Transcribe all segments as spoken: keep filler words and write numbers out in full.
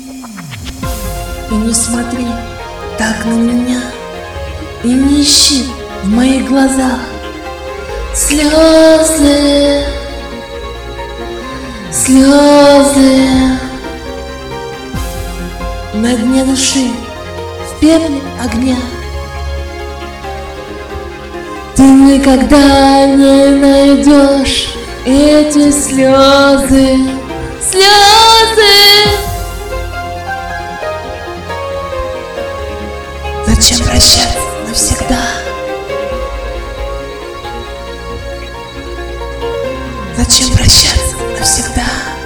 И не смотри так на меня, и не ищи в моих глазах слезы, слезы. На дне души, в пепле огня, ты никогда не найдешь эти слезы, слезы. Зачем прощаться навсегда? Зачем прощаться навсегда?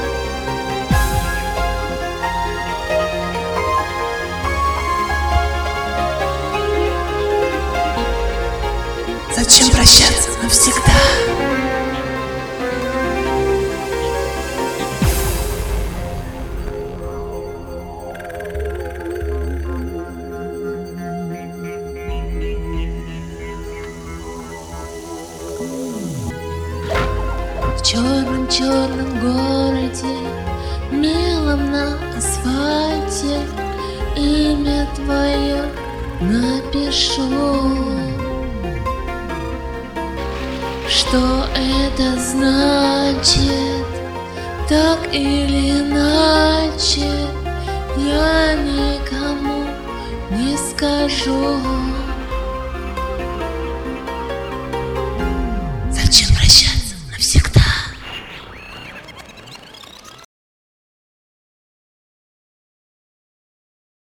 Зачем прощаться навсегда? В черном-черном городе, мелом на асфальте, имя твое напишу. Что это значит, так или иначе, я никому не скажу.